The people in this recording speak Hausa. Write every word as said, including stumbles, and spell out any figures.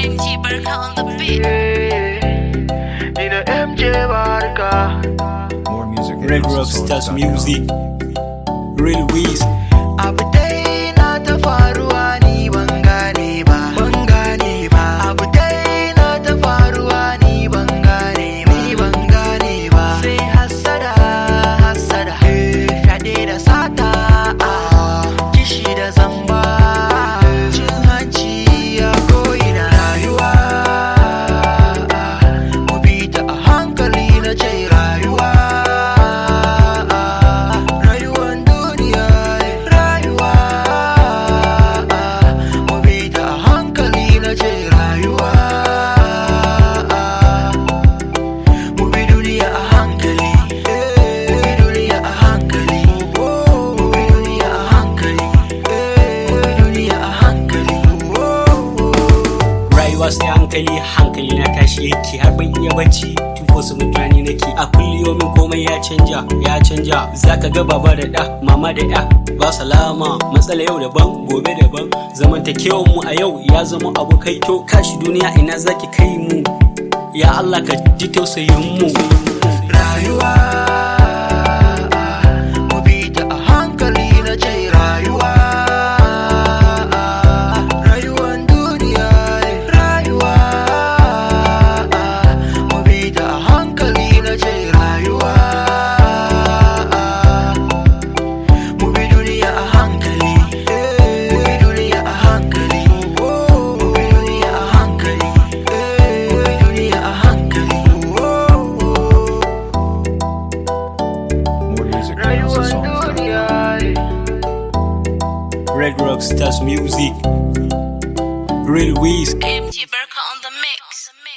M G Barka on the beat. Ni da M J Barka. More music. Red Rockstars Music. Real Weez. Abu dai na ta faruwa ni ban gane ba. Ban gane ba. Abu dai na ta faruwa ni ban gane ba. Ni ban gane ba. Sai hasada, hasada. Fyaɗe da sata. Kishi da zamba. Cin hanci a ko'ina. Rayuwa. Mu bi ta a hankali na ce rayuwa. Rayuwan duniya. Rayuwa. Mu bi ta a hankali na ce rayuwa. Mu bi duniya a hankali. Mu bi duniya a hankali. Mu bi duniya a hankali. Mu bi duniya a hankali. Rayuwa sai hankali, hankali na tashi yake har ban iya bacci. Tufo su mutane nake a kulliyomin komai ya canja, ya canja. Zaka ga baba da ɗa, mama da ya ba salama. Matsala yau daban, gobe daban. Zamantakewan mu a yau ya zama abokai to. Kashi duniya ina zaki kai mu? Ya Allah ka ji tausayin mu. Rayuwa. Mu bi ta a hankali na ce rayuwa. Rayuwan duniya. Rayuwa. Mu bi ta a hankali na ce rayuwa. Mu bi duniya a hankali. Mu bi duniya a hankali. Mu bi duniya a hankali. Mu bi duniya a hankali. More music. Rayuwan duniya. Red Rockstars Music. Real Weez. M G Barka on the mix.